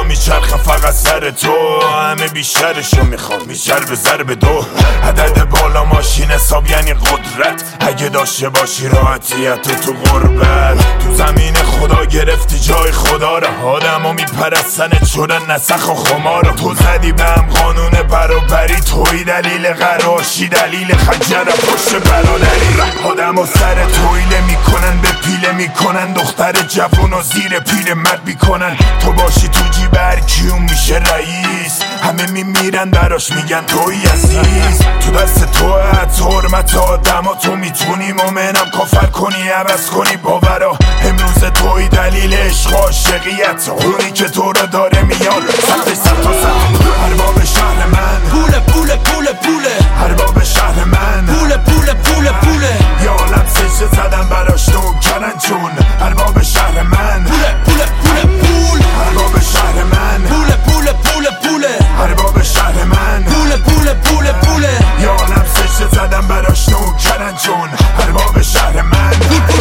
میچرخه فقط سر تو، همه بیشترشو میخوام بیشتر به ضرب دو. عدد بالا ماشین حساب یعنی قدرت، اگه داشته باشی راحتیت تو غربت. تو زمین خدا گرفتی جای خدا را، آدمو میپرستنت شدن نسخ و خمارا. تو زدی به هم قانون برابری، توی دلیل قراشی دلیل خنجر پشت برادری. آدمو سر تویله میکنن به پیله میکنن، دختر جوون و زیر پیر مرد میکنن. تو باشی تو جیب هر کیون میشه رئیس، همه میمیرن براش میگن توی عزیز. تو دست توه حتی حرمت آدم ها، تو میتونی مومنم کافر کنی عوض کنی باورا. امروز توی دلیل عشق و عاشقیت، اونی که تو رو داره میان سطح سطح تا سطح. ارباب شهر من پوله پوله پوله پوله، ارباب شهر من پوله پوله پوله پوله. یا عالم سجده زدن براش نوکرن چون ارباب شهر من پوله پوله پوله پول، ارباب شهر من پوله پوله پوله پوله، ارباب شهر من پوله پوله پوله پوله. یا عالم سجده زدن براش نوکرن چون ارباب شهر من.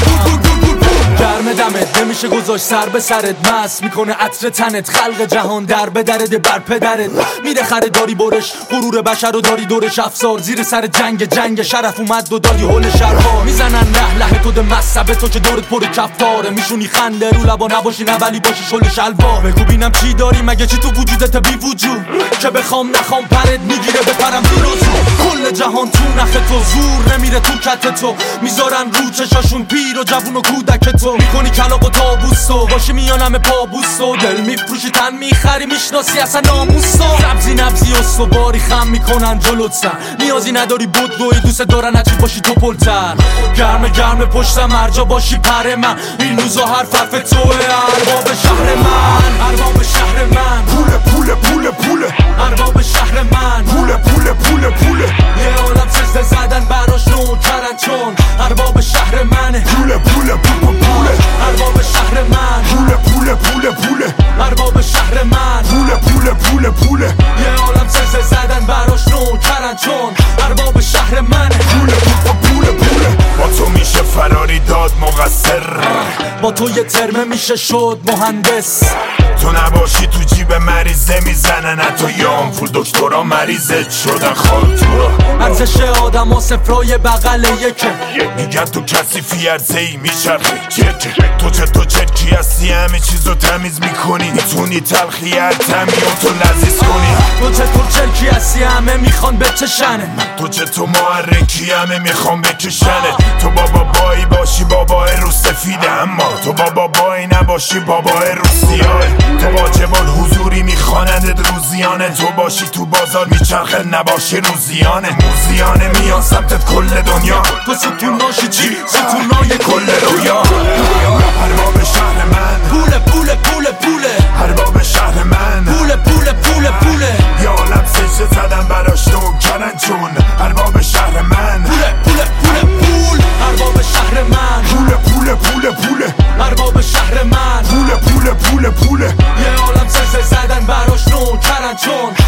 گرم دمت نمیشه گذاشت سر به سرت، مست میکنه عطر تنت، خلق جهان در به درد بر پدرت. میره خریداری برش، غرور بشر رو داری دورش افسار، زیر سر جنگ شرف اومد و دادی هول شرها. میزنن ره تو ده مصبه تو که دورت پر کفتاره، میشونی خنده رو لبا نباشی نه ولی باشی شل شلوار. بگو بینم چی داری مگه چی تو وجودت بی وجود، که بخوام نخوام پرت میگیره بپرم زیر کل جهان تو نخ تو، زور نمیره تو کت تو. میذارن رو چشاشون پیر و جوون و کودک تو، میکنی کلاق و تابوستو باشی میانم پابوستو. دل میفروشی تن میخری میشناسی اصلا ناموستو. سبزی نبزی استواری خم میکنن جلوت سر، نیازی نداری بدوی دوست دارن عجیب باشی تو پلتر. گرم پشتم هرجا باشی پر من، این روزا حرف توه. ارباب شهر من، ارباب شهر من، پوله پوله پوله پوله، ارباب شهر من، پوله پوله پوله پوله. یه عالم سجده زدن براش نوکرن چون ارباب شهر منه. پوله پوله پوله پوله، ارباب شهر من، پوله پوله پوله پوله، ارباب شهر من، پوله پوله پوله پوله. یه عالم سجده زدن براش نوکرن چون ارباب شهر منه. پوله پوله پوله، با تو میشه فراری داد مقصر، با تو یه ترمه میشه شد مهندس. تو نباشی تو جیب مریضه میزنن حتی یام پول دکترا مریضت شدن خال تو را. ارزش آدم ها صفرای بغل یکه، میگن تو کسی عرضه ای میچرخی چرکه. تو چرکی هستی همه چیزو تمیز میکنی، میتونی تلخی هر تمی تو لذیذ کنی. تو چطور چرکی هستی همه میخوان بچشنه، تو چطور محرکی همه میخوان بکشنه. تو بابا بایی باشی بابای رو سفیده، اما تو بابا بایی نباشی بابای رو سیاه. تو واجب الحضوری میخوانند روزیانه، تو باشی تو بازار میچرخه نباشی روزیانه. موزیانه میان سمتت کل دنیا، تو ستون ناشی چی؟ ستونای کل رویا. ارباب شهر من، پوله پوله پوله پوله، ارباب شهر من، پوله پوله پوله پوله. یا عالم سجده زدن براش نوکرن چون ارباب شهر من. پوله پوله پوله پول، ارباب شهر من، پوله پوله پوله پوله، ارباب شهر من، پوله پوله پوله پوله. یه عالم سجده زدن براش نوکرن چون